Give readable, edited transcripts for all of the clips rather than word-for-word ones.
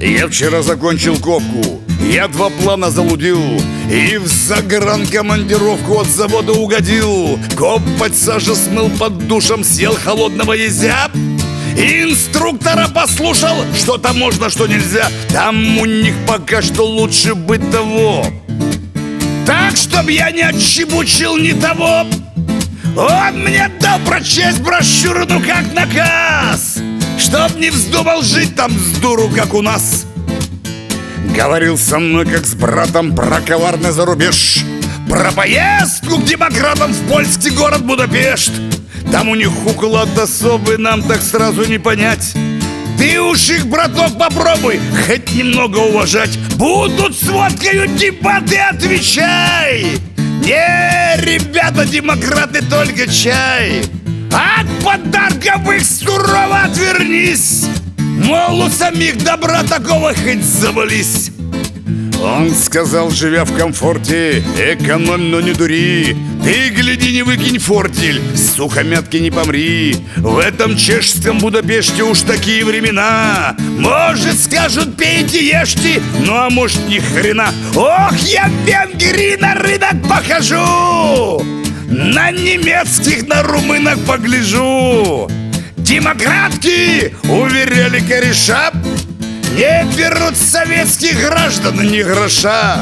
Я вчера закончил копку, я 2 плана залудил и в загранкомандировку от завода угодил. Копать Саша смыл под душем, съел холодного езя. Инструктора послушал, что там можно, что нельзя. Там у них пока что лучше быть того. Так, чтоб я не отчебучил ни того. Он мне дал прочесть брошюру, ну как наказ, чтоб не вздумал жить там с дуру, как у нас. Говорил со мной, как с братом, про коварный зарубеж, про поездку к демократам в польский город Будапешт. Там у них уклад особый, нам так сразу не понять. Ты уж их, браток, попробуй хоть немного уважать. Будут с водкою дебаты, отвечай. Не, ребята, демократы, только чай. От подарков их сурово отвернись. Мол, у самих добра такого хоть завались. Он сказал, живя в комфорте, экономь, но не дури. Ты, гляди, не выкинь фортель, с сухомятки не помри. В этом чешском Будапеште уж такие времена. Может, скажут, пейте, ешьте, ну а может, ни хрена. Ох, я в Венгрии на рынок похожу, на немецких, на румынок погляжу. Демократки, уверяли кореша, не берут советских граждан ни гроша.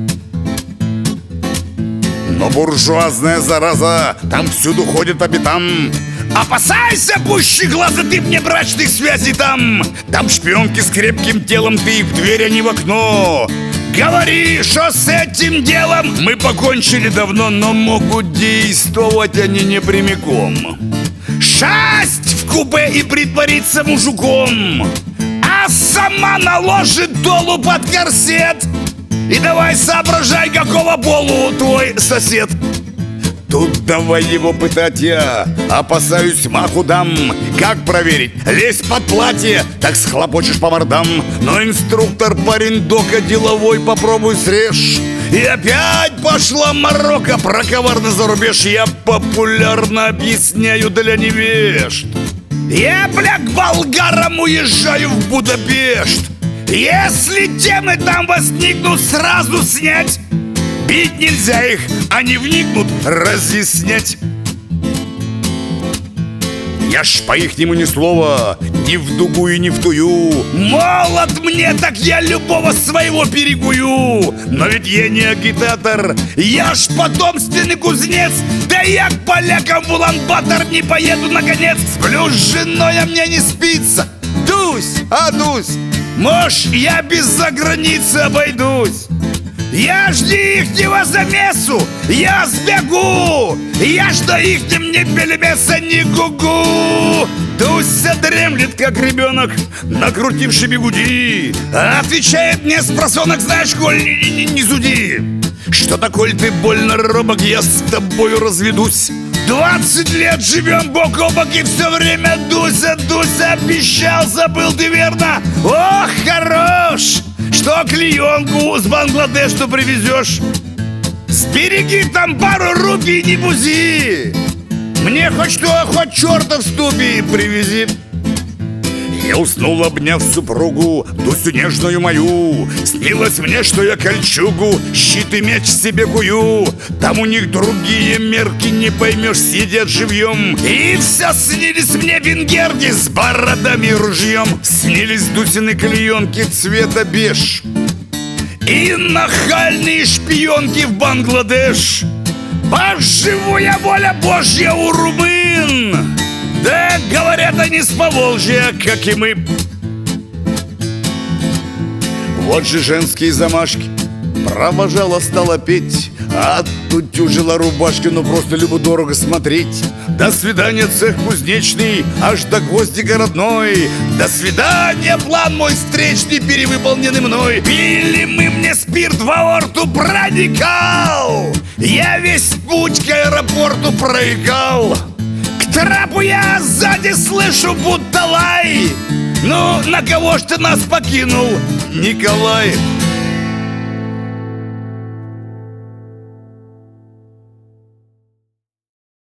Но буржуазная зараза там всюду ходит по пятам. Опасайся пуще глаза ты мне брачных связей там. Там шпионки с крепким телом, ты их в дверь, а не в окно. Говори, что с этим делом мы покончили давно, но могут действовать они не прямиком. Шасть в купе и притвориться мужиком, а сама наложит долу под корсет. И давай соображай, какого полу твой сосед. Тут давай его пытать я, опасаюсь, маху дам. Как проверить? Лезь под платье, так схлопочешь по мордам. Но инструктор парень дока деловой, попробуй срежь. И опять пошла морока про коварный зарубеж. Я популярно объясняю для невежд. Я, бля, к болгарам уезжаю в Будапешт. Если темы там возникнут, сразу снять. Бить нельзя их, они вникнут разъяснять. Я ж по-ихнему ни слова, ни в дугу и ни в тую. Молод мне, так я любого своего перегую. Но ведь я не агитатор, я ж потомственный кузнец. Да я к полякам в Улан-Батор не поеду наконец. Сплю с женой, а мне не спится. Дусь, дусь, может, я без заграницы обойдусь. Я жди ихнего замесу, я сбегу. Я ж до ихним не пельмеса, не гугу. Дуся дремлет, как ребенок, накрутивший бигуди. Отвечает мне спросонок, знаешь, коль не зуди. Что-то, коль ты больно робок, я с тобою разведусь. 20 лет живем бок о бок и все время Дуся, Дуся, обещал, забыл ты верно. Ох, хорош, что клеенку с Бангладеша привезешь. Сбереги там пару рупий, не бузи. Мне хоть что, хоть черта в ступе привези. Я уснул, обняв супругу, Дусю нежную мою. Снилось мне, что я кольчугу, щит и меч себе кую. Там у них другие мерки, не поймешь, сидят живьем. И все снились мне венгерки с бородами и ружьем. Снились Дусины клеенки цвета беж и нахальные шпионки в Бангладеш. Поживуя воля Божья у румын. Да, говорят они с Поволжья, как и мы. Вот же женские замашки. Провожала, стала петь, а тут тюжила рубашки, ну просто любо-дорого смотреть. До свидания, цех кузнечный, аж до гвоздика родной. До свидания, план мой встречный, перевыполненный мной. Пили мы мне спирт в аорту, проникал. Я весь путь к аэропорту проигал. К трапу я сзади слышу, будто лай. Ну, на кого ж ты нас покинул, Николай?